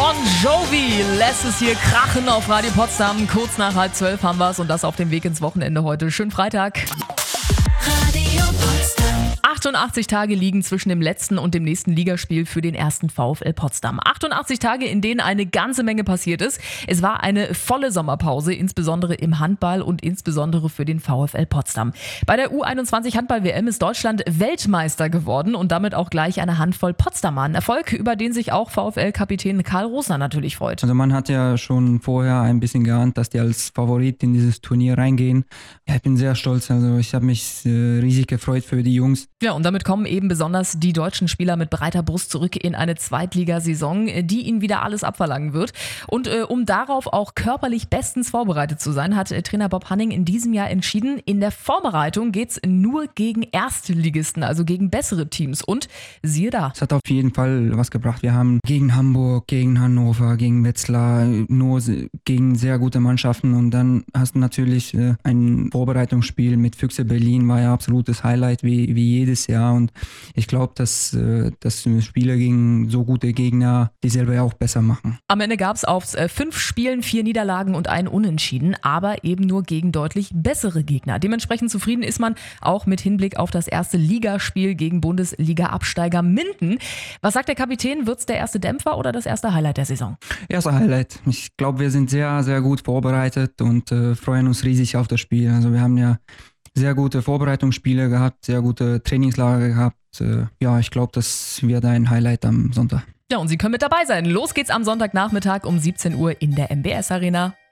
Bon Jovi lässt es hier krachen auf Radio Potsdam. Kurz nach 11:30 haben wir es und das auf dem Weg ins Wochenende heute. Schönen Freitag. Radio Potsdam. 88 Tage liegen zwischen dem letzten und dem nächsten Ligaspiel für den ersten VfL Potsdam. 88 Tage, in denen eine ganze Menge passiert ist. Es war eine volle Sommerpause, insbesondere im Handball und insbesondere für den VfL Potsdam. Bei der U21 Handball-WM ist Deutschland Weltmeister geworden und damit auch gleich eine Handvoll Potsdamer. Ein Erfolg, über den sich auch VfL-Kapitän Karl Rosner natürlich freut. Also man hat ja schon vorher ein bisschen geahnt, dass die als Favorit in dieses Turnier reingehen. Ja, ich bin sehr stolz, also ich habe mich riesig gefreut für die Jungs. Ja, und damit kommen eben besonders die deutschen Spieler mit breiter Brust zurück in eine Zweitligasaison, die ihnen wieder alles abverlangen wird. Und um darauf auch körperlich bestens vorbereitet zu sein, hat Trainer Bob Hanning in diesem Jahr entschieden, in der Vorbereitung geht's nur gegen Erstligisten, also gegen bessere Teams. Und siehe da. Es hat auf jeden Fall was gebracht. Wir haben gegen Hamburg, gegen Hannover, gegen Wetzlar, nur gegen sehr gute Mannschaften. Und dann hast du natürlich ein Vorbereitungsspiel mit Füchse Berlin, war ja absolutes Highlight wie jedes Jahr. Und ich glaube, dass Spiele gegen so gute Gegner die selber ja auch besser machen. Am Ende gab es auf 5 Spielen 4 Niederlagen und ein Unentschieden, aber eben nur gegen deutlich bessere Gegner. Dementsprechend zufrieden ist man auch mit Hinblick auf das erste Ligaspiel gegen Bundesliga-Absteiger Minden. Was sagt der Kapitän? Wird's der erste Dämpfer oder das erste Highlight der Saison? Erster Highlight. Ich glaube, wir sind sehr, sehr gut vorbereitet und freuen uns riesig auf das Spiel. Also wir haben ja sehr gute Vorbereitungsspiele gehabt, sehr gute Trainingslager gehabt. Ja, ich glaube, das wird ein Highlight am Sonntag. Ja, und Sie können mit dabei sein. Los geht's am Sonntagnachmittag um 17 Uhr in der MBS Arena.